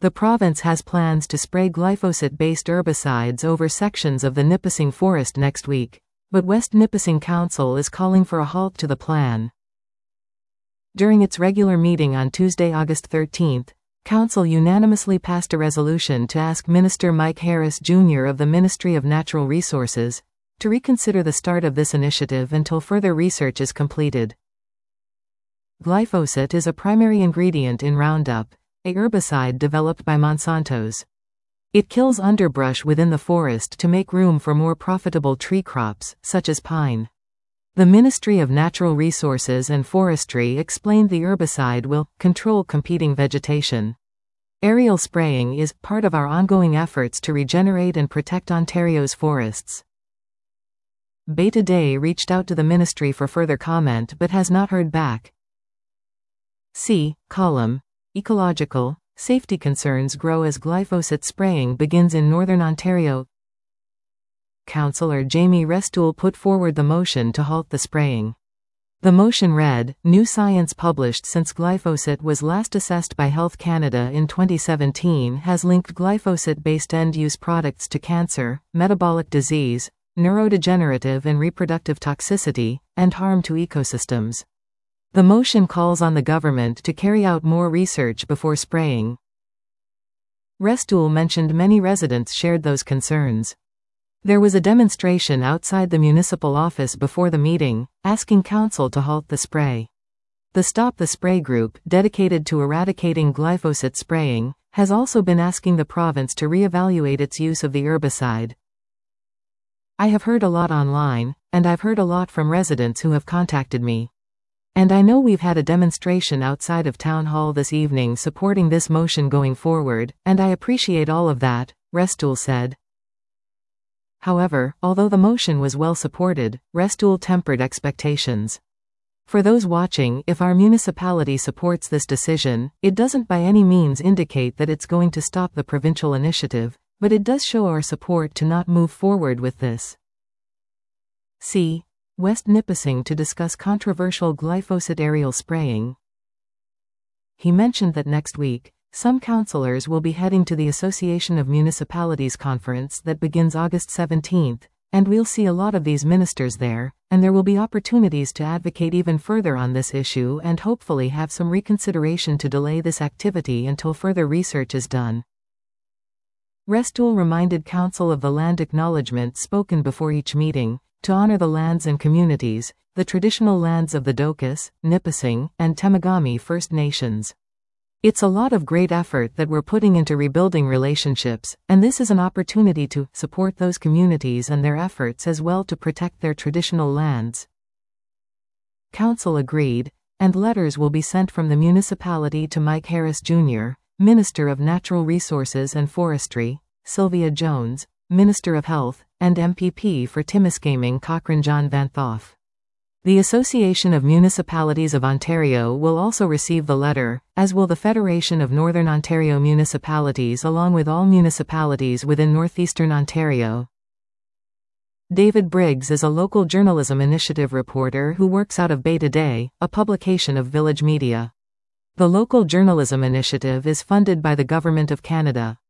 The province has plans to spray glyphosate-based herbicides over sections of the Nipissing forest next week, but West Nipissing Council is calling for a halt to the plan. During its regular meeting on Tuesday, August 13, Council unanimously passed a resolution to ask Minister Mike Harris Jr. of the Ministry of Natural Resources to reconsider the start of this initiative until further research is completed. Glyphosate is a primary ingredient in Roundup, a herbicide developed by Monsanto's. It kills underbrush within the forest to make room for more profitable tree crops, such as pine. The Ministry of Natural Resources and Forestry explained the herbicide will control competing vegetation. Aerial spraying is part of our ongoing efforts to regenerate and protect Ontario's forests. Beta Day reached out to the ministry for further comment but has not heard back. Column. Ecological, safety concerns grow as glyphosate spraying begins in Northern Ontario. Councillor Jamie Restool put forward the motion to halt the spraying. The motion read, "New science published since glyphosate was last assessed by Health Canada in 2017 has linked glyphosate-based end-use products to cancer, metabolic disease, neurodegenerative and reproductive toxicity, and harm to ecosystems." The motion calls on the government to carry out more research before spraying. Restool mentioned many residents shared those concerns. There was a demonstration outside the municipal office before the meeting, asking council to halt the spray. The Stop the Spray group, dedicated to eradicating glyphosate spraying, has also been asking the province to re-evaluate its use of the herbicide. "I have heard a lot online, and I've heard a lot from residents who have contacted me. And I know we've had a demonstration outside of Town Hall this evening supporting this motion going forward, and I appreciate all of that," Restool said. However, although the motion was well supported, Restool tempered expectations. "For those watching, if our municipality supports this decision, it doesn't by any means indicate that it's going to stop the provincial initiative, but it does show our support to not move forward with this." West Nipissing to discuss controversial glyphosate aerial spraying. He mentioned that next week, some councillors will be heading to the Association of Municipalities conference that begins August 17, and we'll see a lot of these ministers there, and there will be opportunities to advocate even further on this issue and hopefully have some reconsideration to delay this activity until further research is done. Restool reminded Council of the land acknowledgement spoken before each meeting, to honor the lands and communities, the traditional lands of the Dokas, Nipissing, and Temagami First Nations. "It's a lot of great effort that we're putting into rebuilding relationships, and this is an opportunity to support those communities and their efforts as well to protect their traditional lands." Council agreed, and letters will be sent from the municipality to Mike Harris Jr., Minister of Natural Resources and Forestry, Sylvia Jones, Minister of Health, and MPP for Timiskaming Cochrane John Van Thoff. The Association of Municipalities of Ontario will also receive the letter, as will the Federation of Northern Ontario Municipalities along with all municipalities within northeastern Ontario. David Briggs is a local journalism initiative reporter who works out of Beta Day, a publication of Village Media. The local journalism initiative is funded by the Government of Canada.